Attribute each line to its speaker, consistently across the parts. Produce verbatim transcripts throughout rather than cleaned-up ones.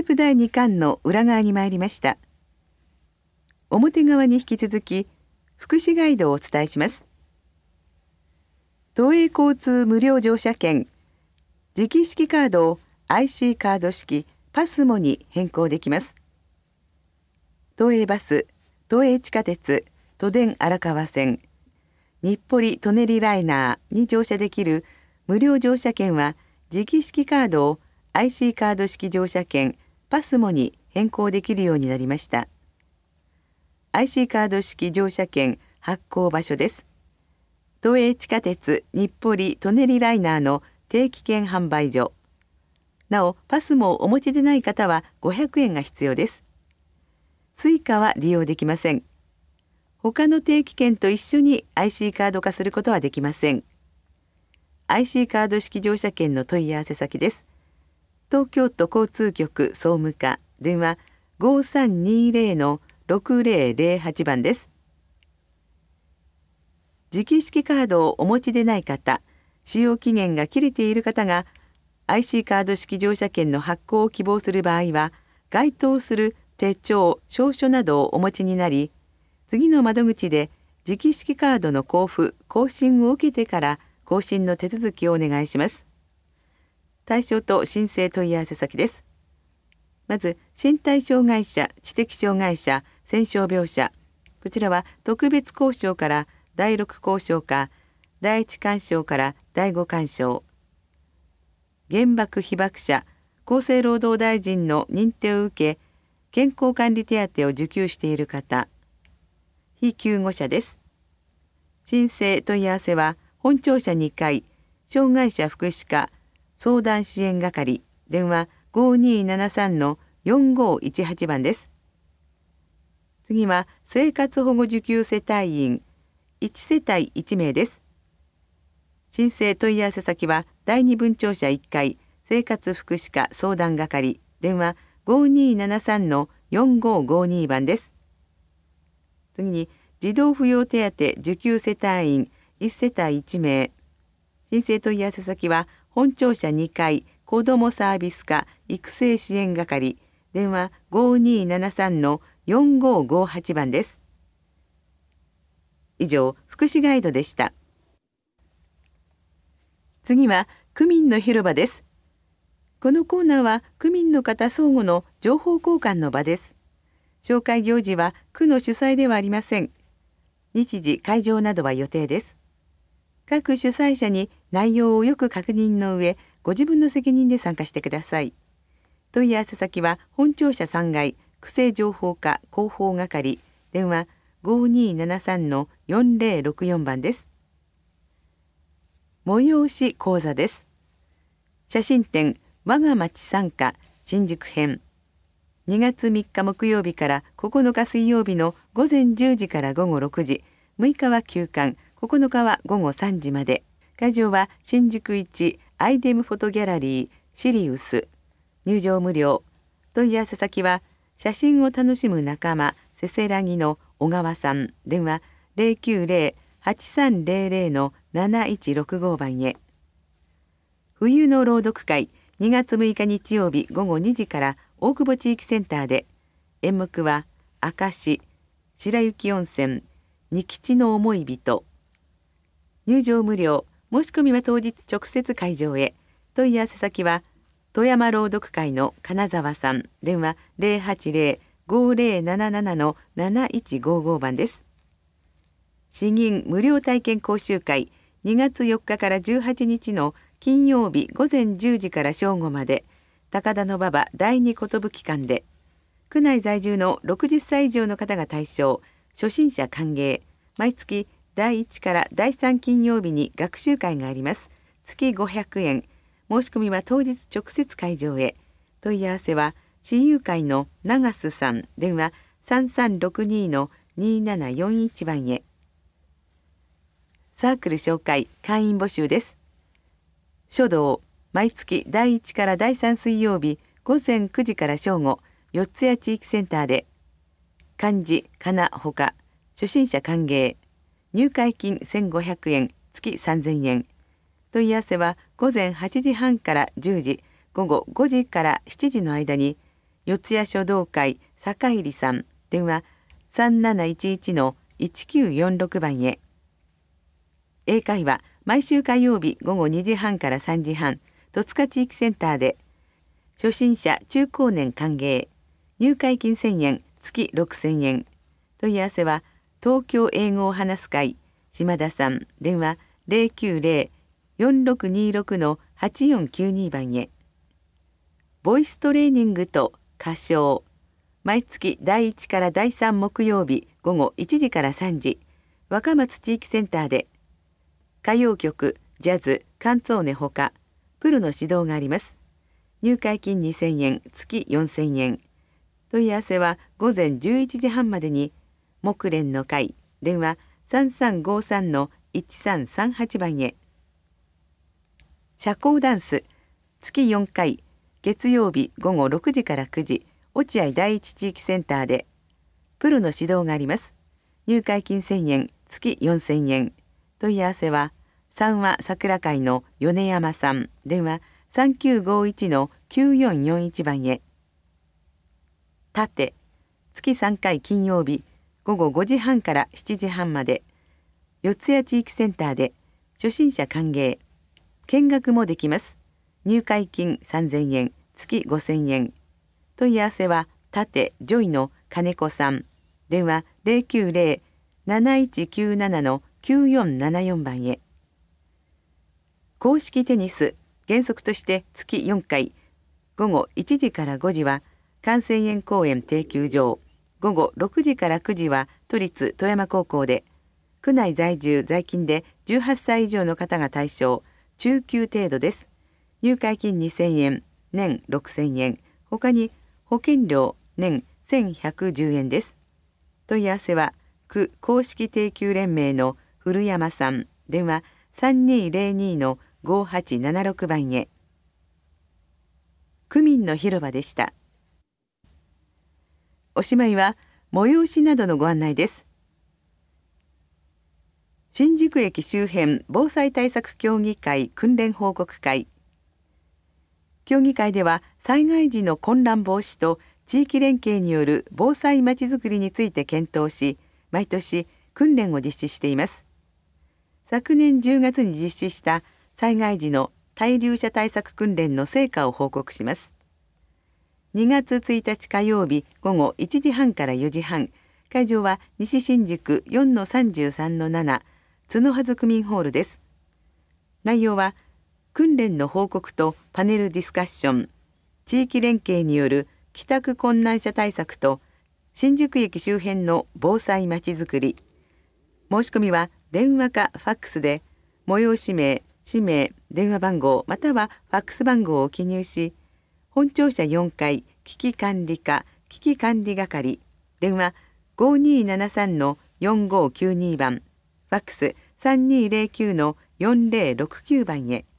Speaker 1: ープだいにかんの裏側に参りました。表側に引き続き福祉ガイドをお伝えします。都営交通無料乗車券磁気式カードを アイシー カード式パスモに変更できます。都営バス、都営地下鉄、都電荒川線、日暮里舎人ライナーに乗車できる無料乗車券は磁気式カードを アイシー カード式乗車券パスモに変更できるようになりました。アイシー カード式乗車券発行場所です。都営地下鉄日暮里舎人ライナーの定期券販売所。なお、パスモをお持ちでない方はごひゃくえんが必要です。スイカは利用できません。他の定期券と一緒に アイシー カード化することはできません。アイシー カード式乗車券の問い合わせ先です。東京都交通局総務課、電話 ごさんにゼロ のろくゼロゼロはち 番です。磁気式カードをお持ちでない方、使用期限が切れている方が アイシー カード式乗車券の発行を希望する場合は、該当する手帳、証書などをお持ちになり、次の窓口で磁気式カードの交付・更新を受けてから更新の手続きをお願いします。対象と申請問い合わせ先です。まず、身体障害者、知的障害者、選傷病者。こちらは特別交渉からだいろく交渉か、だいいち勧奨からだいご勧奨。原爆被爆者、厚生労働大臣の認定を受け、健康管理手当を受給している方。非救護者です。申請問い合わせは本庁舎にかい、障害者福祉課相談支援係、電話 ごにーななさん のよんごーいちはち 番です。次は生活保護受給世帯員いち世帯いちめいです。申請問い合わせ先はだいに分庁舎いっかい、生活福祉課相談係、電話 ごにーななさん のよんごーごに 番です。次に児童扶養手当受給世帯員いち世帯いちめい。申請問い合わせ先は本庁舎にかい、子どもサービス課育成支援係、電話 ごにーななさん のよんごーごはち 番です。以上、福祉ガイドでした。次は区民の広場です。このコーナーは区民の方相互の情報交換の場です。紹介行事は区の主催ではありません。日時、会場などは予定です。各主催者に内容をよく確認の上、ご自分の責任で参加してください。問い合わせ先は本庁舎さんがい、区政情報課広報係、電話 ごにーななさん のよんゼロろくよん 番です。催し講座です。写真展我が町参加新宿編。にがつみっか木曜日からここのか水曜日のごぜんじゅうじからごごろくじ、むいかは休館、ここのかはごごさんじまで。会場は新宿いちアイデムフォトギャラリーシリウス。入場無料。問い合わせ先は写真を楽しむ仲間せせらぎの小川さん、電話 ゼロきゅうゼロ はちさんゼロゼロ のなないちろくご 番へ。冬の朗読会にがつむいか日曜日ごごにじから大久保地域センターで、演目は明石白雪温泉仁吉の思い人。入場無料。申し込みは当日直接会場へ。問い合わせ先は富山朗読会の金沢さん、電話 ゼロはちゼロ ごゼロななな のなないちごご 番です。詩吟無料体験講習会にがつよっかからじゅうはちにちの金曜日ごぜんじゅうじから正午まで、高田馬場だいに寿館で、区内在住のろくじゅっさい以上の方が対象、初心者歓迎。毎月だいいちからだいさん金曜日に学習会があります。月ごひゃくえん。申し込みは当日直接会場へ。問い合わせは私有会の長須さん、電話 さんさんろくに のにななよんいち 番へ。サークル紹介会員募集です。書道、毎月だいいちからだいさん水曜日ごぜんくじから正午、四谷地域センターで、漢字、かなほか、初心者歓迎。入会金せんごひゃくえん、月さんぜんえん。問い合わせはごぜんはちじはんからじゅうじ、ごごごじからしちじの間に、 四谷書道会坂入さん、電話さんなないちいちのいちきゅうよんろく番へ。英会話毎週火曜日午後にじはんからさんじはん、戸塚地域センターで、初心者中高年歓迎、入会金せんえん、月ろくせんえん。問い合わせは東京英語を話す会島田さん、電話ゼロきゅうゼロ よんろくにろくのはちよんきゅうに番へ。ボイストレーニングと歌唱、毎月だいいちからだいさん木曜日午後いちじからさんじ、若松地域センターで、歌謡曲、ジャズ、カンツォーネほか、プロの指導があります。入会金にせんえん、月よんせんえん。問い合わせは午前じゅういちじはんまでに、木蓮の会、電話さんさんごさんのいちさんさんはち番へ。社交ダンス、月よんかい、月曜日午後ろくじからくじ、落合第一地域センターで、プロの指導があります。入会金せんえん、月よんせんえん。問い合わせは、三和桜会の米山さん、電話さんきゅうごいちのきゅうよんよんいち番へ。盾、月さんかい金曜日、午後ごじはんからしちじはんまで、四谷地域センターで、初心者歓迎、見学もできます。入会金さんぜんえん、月ごせんえん。問い合わせは、盾ジョイの金子さん、電話ゼロきゅうゼロ なないちきゅうななのきゅうよんななよん番へ。公式テニス、原則として月よんかい、午後いちじからごじは関西園公園定休場、午後ろくじからくじは都立富山高校で、区内在住在勤でじゅうはっさい以上の方が対象、中級程度です。入会金にせんえん、年ろくせんえん、他に保険料年せんひゃくじゅうえんです。問い合わせは区公式定休連盟の古山さん、電話さんにーゼロにのごはちななろく番へ。区民の広場でした。おしまいは催しなどのご案内です。新宿駅周辺防災対策協議会訓練報告会。協議会では災害時の混乱防止と地域連携による防災まちづくりについて検討し、毎年訓練を実施しています。昨年じゅうがつに実施した災害時の滞留者対策訓練の成果を報告します。にがつついたち火曜日午後いちじはんからよじはん、会場は西新宿 よんのさんじゅうさんのなな 角葉区民ホールです。内容は訓練の報告とパネルディスカッション、地域連携による帰宅困難者対策と新宿駅周辺の防災まちづくり。申し込みは電話かファックスで催し名、氏名、電話番号またはファックス番号を記入し、本庁舎よんかい危機管理課危機管理係、電話ごにーななさんのよんごきゅうに番、ファックスさんにーゼロきゅうのよんゼロろくきゅう番へ。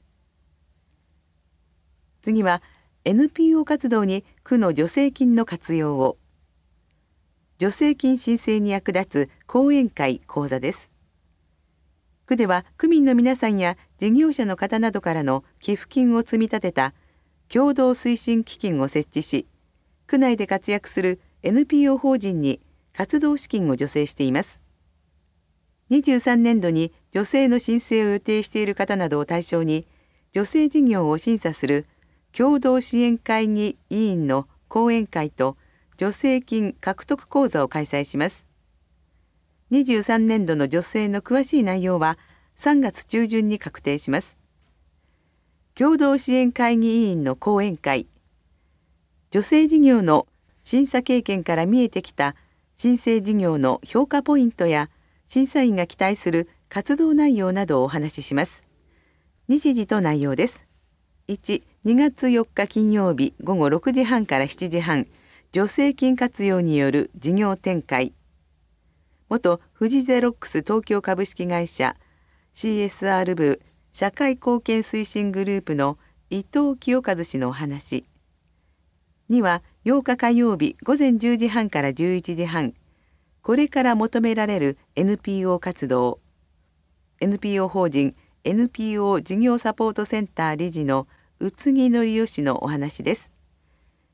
Speaker 1: 次は エヌピーオー 活動に区の助成金の活用を。助成金申請に役立つ講演会講座です。区では区民の皆さんや事業者の方などからの寄付金を積み立てた共同推進基金を設置し、区内で活躍する エヌピーオー 法人に活動資金を助成しています。にじゅうさんねんどに助成の申請を予定している方などを対象に、助成事業を審査する共同支援会議委員の講演会と助成金獲得講座を開催します。にじゅうさんねんどの助成の詳しい内容はさんがつ中旬に確定します。共同支援会議委員の講演会。助成事業の審査経験から見えてきた申請事業の評価ポイントや審査員が期待する活動内容などをお話しします。日時と内容です。いち、にがつよっか金曜日午後ろくじはんからしちじはん、助成金活用による事業展開。元富士ゼロックス東京株式会社 シーエスアール 部社会貢献推進グループの伊藤清和氏のお話。にはようか火曜日午前じゅうじはんからじゅういちじはん、これから求められる エヌピーオー 活動。エヌピーオー 法人 エヌピーオー 事業サポートセンター理事の宇津木則義のお話です。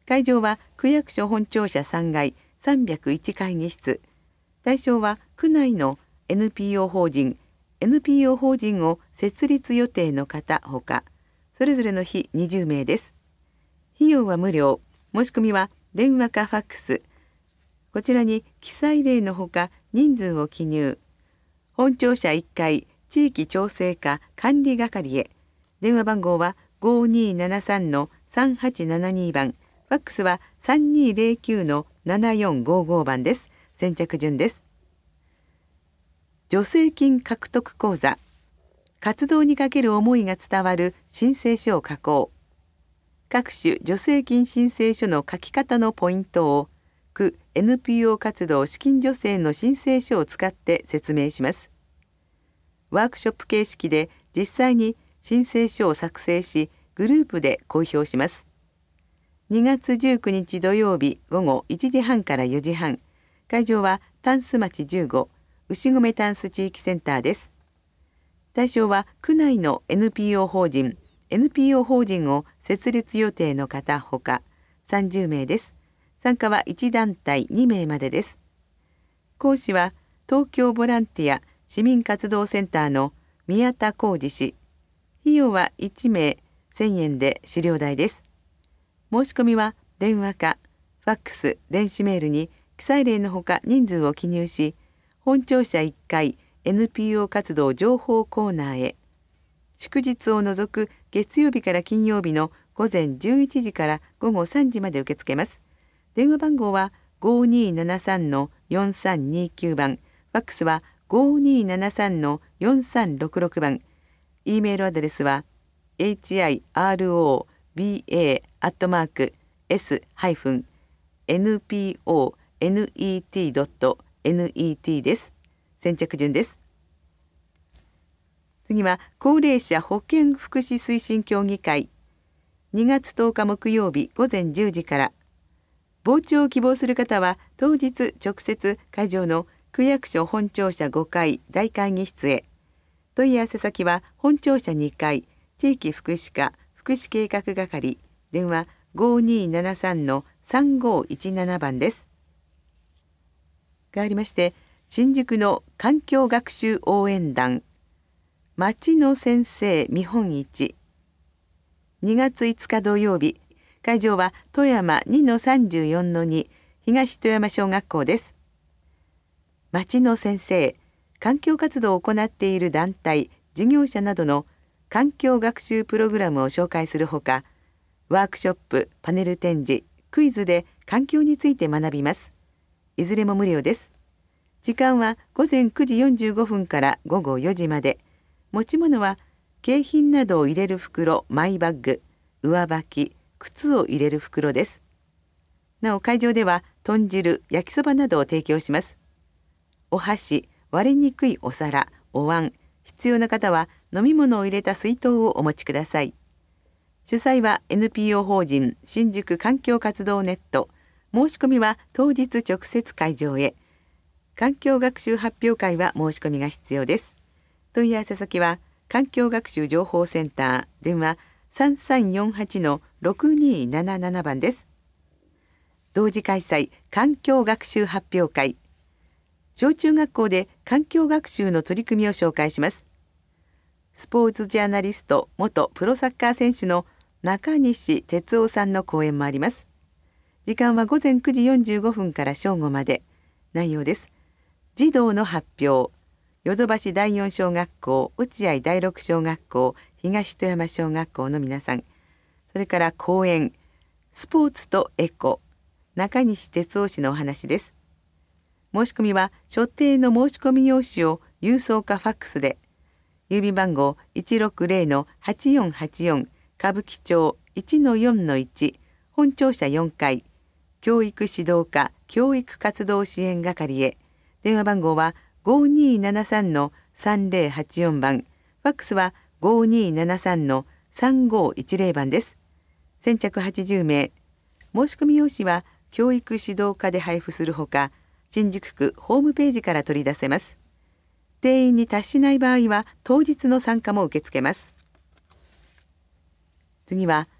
Speaker 1: 会場は区役所本庁舎さんがいさんびゃくいち会議室。対象は区内の エヌピーオー 法人、エヌピーオー 法人を設立予定の方ほか、それぞれの日にじゅうめいです。費用は無料。申し込みは電話かファックス。こちらに記載例のほか人数を記入。本庁舎いっかい地域調整課管理係へ。電話番号はごにーななさんのさんはちななにばん。ファックスはさんにーぜろきゅうのななよんごごばんです。先着順です。助成金獲得講座。活動にかける思いが伝わる申請書を書こう。各種助成金申請書の書き方のポイントを区 エヌピーオー 活動資金助成の申請書を使って説明します。ワークショップ形式で実際に申請書を作成し、グループで公表します。にがつじゅうくにち土曜日午後いちじはんからよじはん。会場はタンス町じゅうご牛込タンス地域センターです。対象は区内の エヌピーオー 法人、エヌピーオー 法人を設立予定の方ほかさんじゅうめいです。参加はいちだんたいにめいまでです。講師は東京ボランティア市民活動センターの宮田浩二氏。費用はいちめいせんえんで資料代です。申し込みは電話かファックス、電子メールに記載例のほか人数を記入し、本庁舎いっかい エヌピーオー 活動情報コーナーへ。祝日を除く月曜日から金曜日のごぜんじゅういちじからごごさんじまで受け付けます。電話番号はごにーななさんのよんさんにきゅうばん、ファックスはごにーななさんのよんさんろくろくばん、E メールアドレスは エイチアイアールオービーエー アットマーク エス ハイフン エヌピーオーネット ドット ネット です。先着順です。次は高齢者保健福祉推進協議会。にがつとおか木曜日ごぜんじゅうじから。傍聴を希望する方は当日直接会場の区役所本庁舎ごかい大会議室へ。問い合わせ先は本庁舎にかい地域福祉課福祉計画係。電話ごにーななさんのさんごいちななばんです。変わりまして新宿の環境学習応援団町の先生見本市。にがついつか土曜日。会場は富山 にのさんじゅうよんのに 東富山小学校です。町の先生、環境活動を行っている団体、事業者などの環境学習プログラムを紹介するほか、ワークショップ、パネル展示、クイズで環境について学びます。いずれも無料です。時間はごぜんくじよんじゅうごふんからごごよじまで。持ち物は景品などを入れる袋、マイバッグ、上履き、靴を入れる袋です。なお会場では豚汁、焼きそばなどを提供します。お箸、割れにくいお皿、お椀、必要な方は飲み物を入れた水筒をお持ちください。主催は エヌピーオー 法人新宿環境活動ネット。申し込みは当日直接会場へ。環境学習発表会は申し込みが必要です。問い合わせ先は環境学習情報センター。電話さんさんよんはちのろくにーななななばんです。同時開催環境学習発表会。小中学校で環境学習の取り組みを紹介します。スポーツジャーナリスト元プロサッカー選手の中西哲夫さんの講演もあります。時間はごぜんくじよんじゅうごふんから正午まで。内容です。児童の発表。ヨドバシだいよん小学校、落合だいろく小学校、東富山小学校の皆さん。それから講演、スポーツとエコ、中西哲夫氏のお話です。申し込みは所定の申し込み用紙を郵送かファックスで、郵便番号 いちろくぜろのはちよんはちよん 歌舞伎町 いちのよんのいち 本庁舎よんかい教育指導課教育活動支援係へ。電話番号はごにーななさんのさんぜろはちよんばん、ファックスはごにーななさんのさんごいちぜろばんです。先着はちじゅうめい。申し込み用紙は教育指導課で配布するほか、新宿区ホームページから取り出せます。定員に達しない場合は当日の参加も受け付けます。次は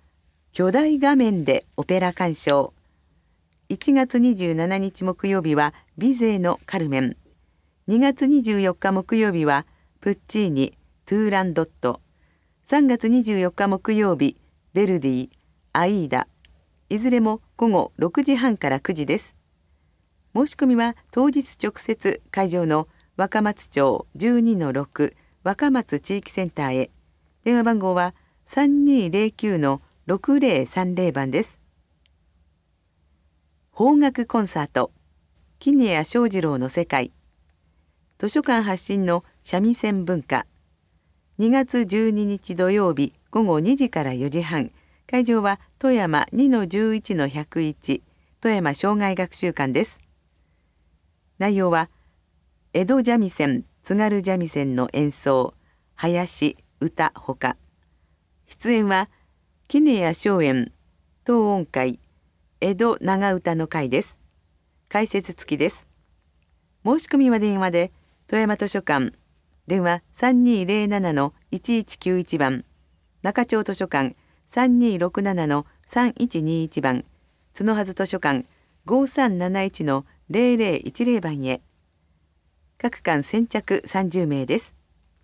Speaker 1: 巨大画面でオペラ鑑賞。いちがつにじゅうしちにち木曜日はビゼーのカルメン。にがつにじゅうよっか木曜日はプッチーニ、トゥーランドット。さんがつにじゅうよっか木曜日、ヴェルディ、アイーダ。いずれも午後ろくじはんからくじです。申し込みは当日直接会場の若松町 じゅうにのろく 若松地域センターへ。電話番号はさんにーぜろきゅうのろくぜろさんぜろ番です。邦楽コンサート、杵屋正二郎の世界。図書館発信の三味線文化。にがつじゅうににち土曜日午後にじからよじはん。会場は富山 にのじゅういちのひゃくいち 富山障害学習館です。内容は江戸三味線、津軽三味線の演奏、囃子、歌ほか。出演は杵屋松園、東音会、江戸長唄の会です。解説付きです。申し込みは電話で富山図書館、電話さんにーぜろななのいちいちきゅういち番、中町図書館さんにーろくななのさんいちにいち番、角筈図書館ごさんなないちのぜろぜろいちぜろ番へ。各館先着さんじゅう名です。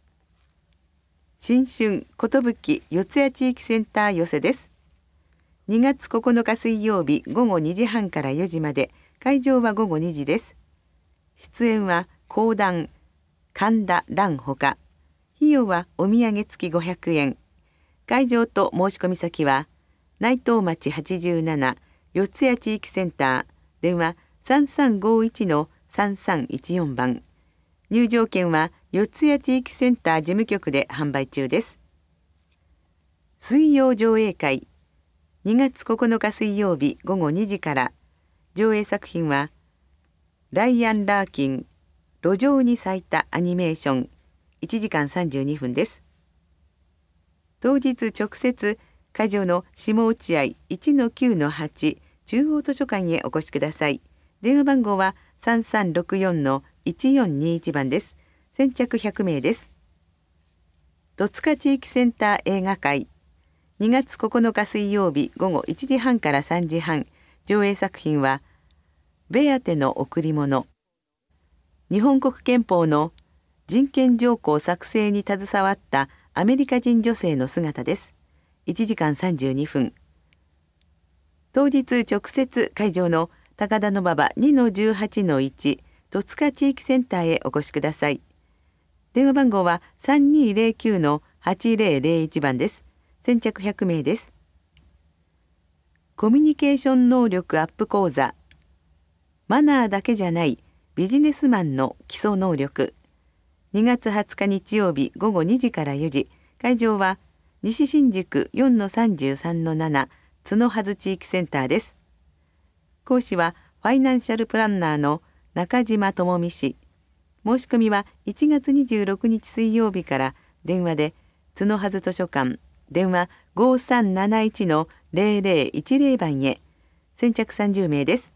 Speaker 1: 新春ことぶき四谷地域センター寄せです。にがつここのか水曜日午後にじはんからよじまで、会場は午後にじです。出演は講談、神田蘭ほか。費用はお土産付きごひゃくえん。会場と申し込み先は内藤町はちじゅうなな四谷地域センター、電話さんさんごいちのさんさんいちよん番。入場券は四谷地域センター事務局で販売中です。水曜上映会、にがつここのか水曜日午後にじから。上映作品はライアン・ラーキン、路上に咲いたアニメーション。いちじかんさんじゅうにふんです。当日直接会場の下落合 いちのきゅうのはち 中央図書館へお越しください。電話番号はさんさんろくよんのいちよんにいち番です。先着ひゃく名です。戸塚地域センター映画会、にがつここのか水曜日午後いちじはんからさんじはん。上映作品はベアテの贈り物。日本国憲法の人権条項作成に携わったアメリカ人女性の姿です。いちじかんさんじゅうにふん。当日直接会場の高田馬場 にのじゅうはちのいち 戸塚地域センターへお越しください。電話番号はさんにーぜろきゅうのはちぜろぜろいち番です。先着ひゃく名です。コミュニケーション能力アップ講座。マナーだけじゃないビジネスマンの基礎能力。にがつはつか日曜日午後にじからよじ。会場は西新宿 よんのさんじゅうさんのなな 角筈地域センターです。講師はファイナンシャルプランナーの中島智美氏。申し込みはいちがつにじゅうろくにち水曜日から。電話で角筈図書館、電話ごさんなないちのぜろぜろいちぜろ番へ。先着さんじゅう名です。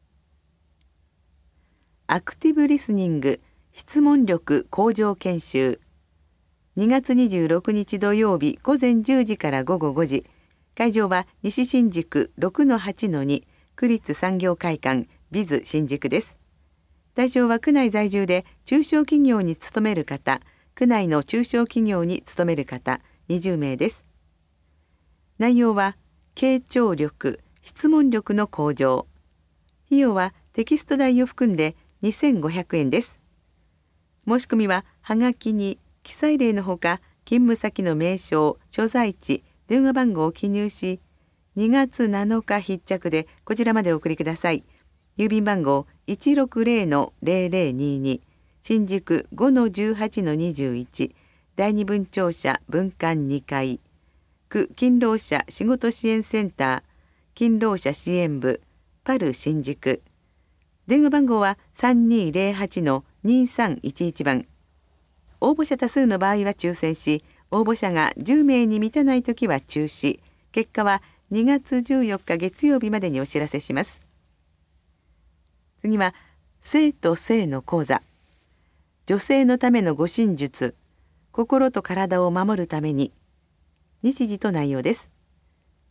Speaker 1: アクティブリスニング質問力向上研修。にがつにじゅうろくにち土曜日午前じゅうじから午後ごじ。会場は西新宿 ろくのはちのに 区立産業会館ビズ新宿です。対象は区内在住で中小企業に勤める方、区内の中小企業に勤める方にじゅう名です。内容は傾聴力、質問力の向上。費用はテキスト代を含んでにせんごひゃくえんです。申し込みははがきに記載例のほか勤務先の名称、所在地、電話番号を記入し、にがつなのか必着でこちらまでお送りください。郵便番号 いちろくぜろのぜろぜろにに 新宿 ごのじゅうはちのにじゅういち 第二分庁舎分館にかい、区勤労者仕事支援センター勤労者支援部パル新宿。電話番号はさんにーぜろはちのにさんいちいち番。応募者多数の場合は抽選し、応募者がじゅう名に満たないときは中止。結果はにがつじゅうよっか月曜日までにお知らせします。次は性と性の講座。女性のための護身術、心と体を守るために。日時と内容です。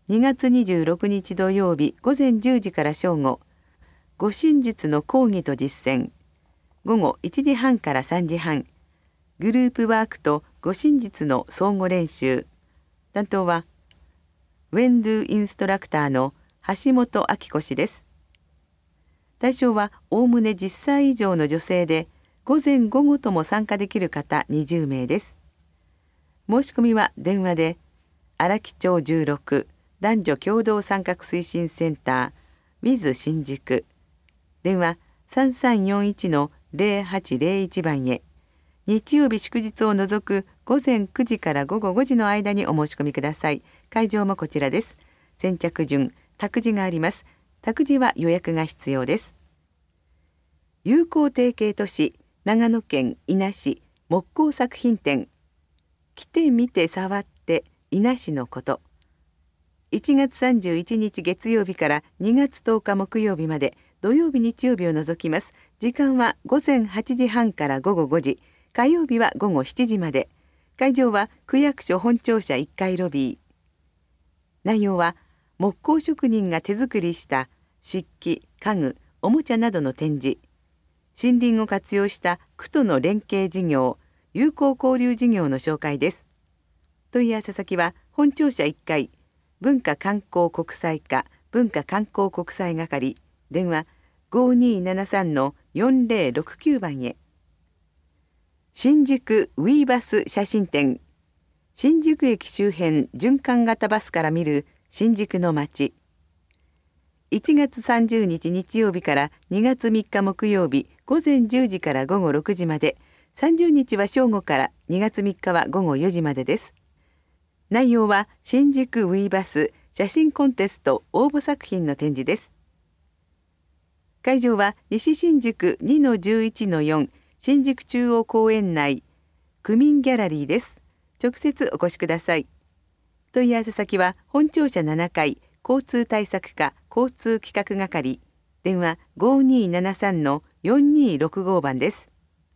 Speaker 1: にがつにじゅうろくにち土曜日午前じゅうじから正午、護身術の講義と実践、午後いちじはんからさんじはん、グループワークと護身術の相互練習。担当はウェンドゥインストラクターの橋本明子氏です。対象はおおむねじゅっさい以上の女性で、午前午後とも参加できる方にじゅうめいです。申し込みは電話で荒木町じゅうろく男女共同参画推進センター With 新宿、電話さんさんよんいちのゼロはちゼロいち番へ、日曜日祝日を除く午前くじから午後ごじの間にお申し込みください。会場もこちらです。先着順、託児があります。託児は予約が必要です。友好提携都市長野県伊那市木工作品展、来て見て触って伊那市のこと。いちがつさんじゅういちにち月曜日からにがつとおか木曜日まで、土曜日日曜日を除きます。時間は午前はちじはんから午後ごじ、火曜日は午後しちじまで。会場は区役所本庁舎いっかいロビー。内容は木工職人が手作りした漆器、家具、おもちゃなどの展示、森林を活用した区との連携事業、友好交流事業の紹介です。問い合わせ先は本庁舎いっかい文化観光国際課文化観光国際係、電話ごにーななさんのよんぜろろくきゅう番へ。新宿ウィーバス写真展、新宿駅周辺循環型バスから見る新宿の街。いちがつさんじゅうにち日曜日からにがつみっか木曜日午前じゅうじから午後ろくじまで、さんじゅうにちは正午からにがつみっかは午後よじまでです。内容は新宿ウィーバス写真コンテスト応募作品の展示です。会場は西新宿 にのじゅういちのよん 新宿中央公園内区民ギャラリーです。直接お越しください。問い合わせ先は本庁舎ななかい交通対策課交通企画係、電話ごにーななさんのよんにーろくご番です。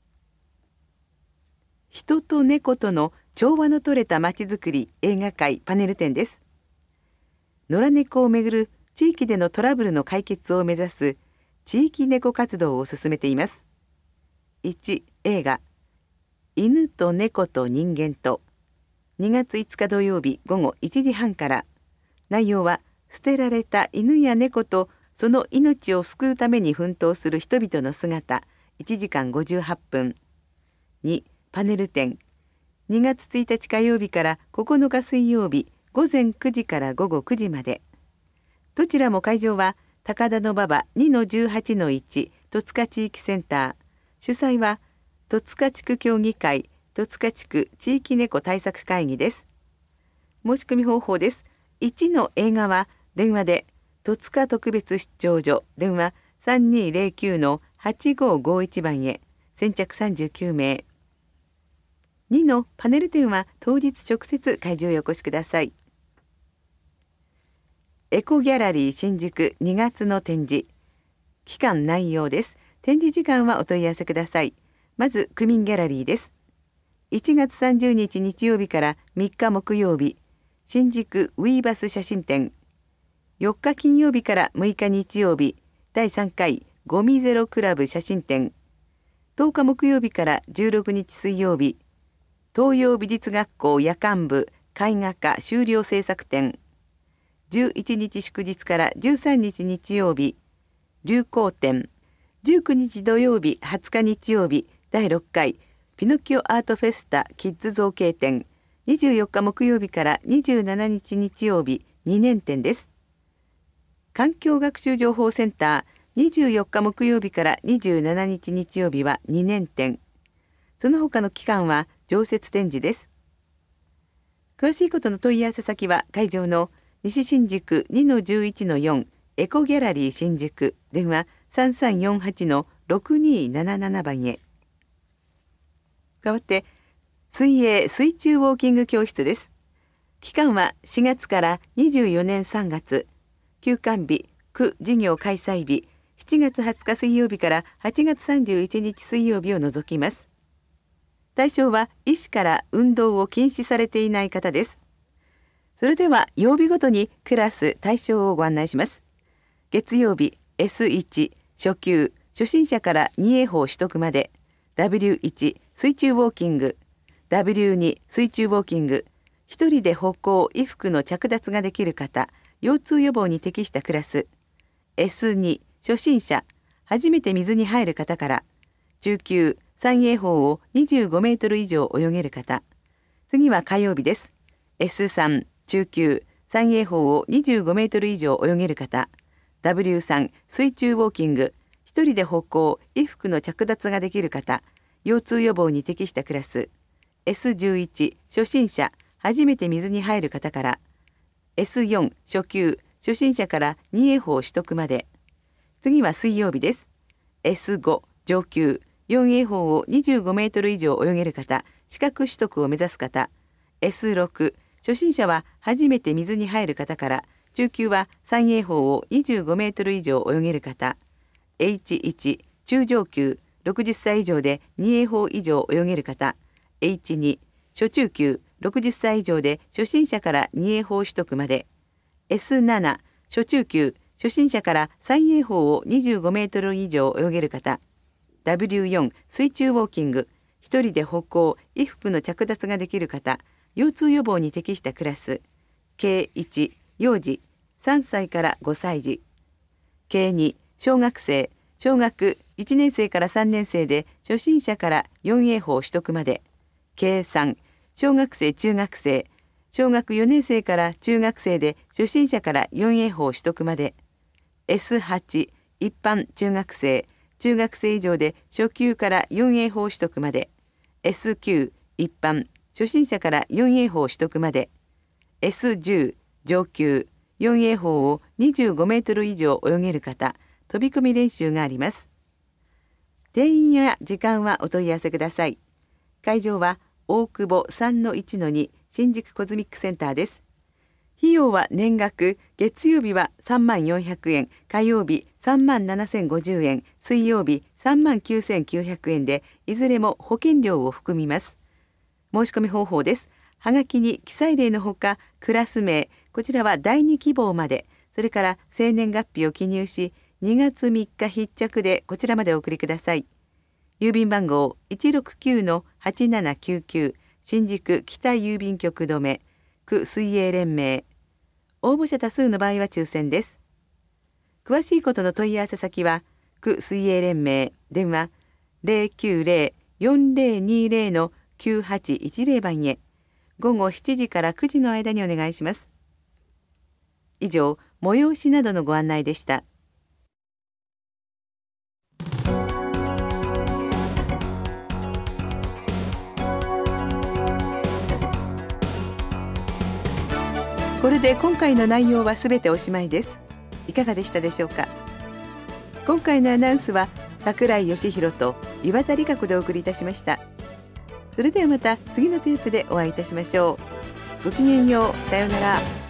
Speaker 1: 人と猫との調和の取れたまちづくり映画会パネル展です。野良猫をめぐる地域でのトラブルの解決を目指す地域猫活動を進めています。いち、映画犬と猫と人間と、にがついつか土曜日午後いちじはんから。内容は捨てられた犬や猫とその命を救うために奮闘する人々の姿、いちじかんごじゅうはっぷん。に、パネル展、にがつついたち火曜日からここのか水曜日午前くじから午後くじまで。どちらも会場は高田馬場 にのじゅうはちのいち 戸塚地域センター。主催は戸塚地区協議会戸塚地区地域猫対策会議です。申し込み方法です。いちの映画は電話で戸塚特別出張所、電話さんにーぜろきゅうのはちごーごーいち番へ、先着さんじゅうきゅうめい。にのパネル展は当日直接会場へお越しください。エコギャラリー新宿にがつの展示。期間内容です。展示時間はお問い合わせください。まず区民ギャラリーです。いちがつさんじゅうにち日曜日からみっか木曜日、新宿ウィーバス写真展。よっか金曜日からむいか日曜日、だいさんかいゴミゼロクラブ写真展。とおか木曜日からじゅうろくにち水曜日、東洋美術学校夜間部絵画科修了制作展。じゅういちにち祝日からじゅうさんにち日曜日、流行展。じゅうくにち土曜日はつか日曜日、だいろっかいピノキオアートフェスタキッズ造形展。にじゅうよっか木曜日からにじゅうしちにち日曜日、にねん展です。環境学習情報センター、にじゅうよっか木曜日からにじゅうしちにち日曜日はにねん展。その他の期間は常設展示です。詳しいことの問い合わせ先は会場の西新宿 にのじゅういちのよん エコギャラリー新宿、電話さんさんよんはちのろくにーなななな番へ。代わって水泳水中ウォーキング教室です。期間はしがつからにじゅうよねんさんがつ、休館日、区事業開催日、しちがつはつか水曜日からはちがつさんじゅういちにち水曜日を除きます。対象は医師から運動を禁止されていない方です。 それでは曜日ごとにクラス対象をご案内します。月曜日 エスワン 初級初心者からに英法取得まで、 ダブリューワン 水中ウォーキング、 ダブリューツー 水中ウォーキング、一人で歩行衣服の着脱ができる方、腰痛予防に適したクラス。 エスツー 初心者初めて水に入る方から、中級三泳法をにじゅうごメートル以上泳げる方。次は火曜日です。 エススリー 中級三泳法をにじゅうごメートル以上泳げる方、 ダブリュースリー 水中ウォーキング、一人で歩行衣服の着脱ができる方、腰痛予防に適したクラス。 エスじゅういち 初心者初めて水に入る方から、 エスフォー 初級初心者からに英法取得まで。次は水曜日です。 エスファイブ 上級よん英法をにじゅうごメートル以上泳げる方、資格取得を目指す方。 エスシックス 初心者は初めて水に入る方から、中級はさん英法をにじゅうごメートル以上泳げる方。 エイチワン 中上級ろくじゅっさい以上でに英法以上泳げる方。 エイチツー 初中級ろくじゅっさい以上で初心者からに英法取得まで。 エスセブン 初中級初心者からさん英法をにじゅうごメートル以上泳げる方。 ダブリューフォー 水中ウォーキング、一人で歩行衣服の着脱ができる方、腰痛予防に適したクラス。 ケーワン 幼児さんさいからごさい児、 ケーツー 小学生小学いちねん生からさんねん生で初心者からよん英法取得まで。 ケースリー 小学生中学生小学よねん生から中学生で初心者からよん英法取得まで。 エスはち 一般中学生中学生以上で初級からよん英法取得まで。 エスきゅう 一般初心者からよん英法取得まで。 エスじゅう 上級よん英法をにじゅうごメートル以上泳げる方、飛び込み練習があります。定員や時間はお問い合わせください。会場は大久保 さんのいちのに 新宿コズミックセンターです。費用は年額、月曜日はさんまんよんひゃくえん、火曜日さんまんななせんごじゅうえん、水曜日さんまんきゅうせんきゅうひゃくえんで、いずれも保険料を含みます。申し込み方法です。はがきに記載例のほか、クラス名、こちらはだいに希望まで、それから生年月日を記入し、にがつみっか必着でこちらまでお送りください。郵便番号 いちろくきゅうのはちななきゅうきゅう、新宿北郵便局止め、区水泳連盟。応募者多数の場合は抽選です。詳しいことの問い合わせ先は、区水泳連盟、電話 ゼロきゅうゼロ よんゼロにゼロ のきゅうはちいちゼロ番へ、午後しちじからくじの間にお願いします。以上、催しなどのご案内でした。これで今回の内容はすべておしまいです。いかがでしたでしょうか。今回のアナウンスは櫻井義弘と岩田理香子でお送りいたしました。それではまた次のテープでお会いいたしましょう。ごきげんよう。さようなら。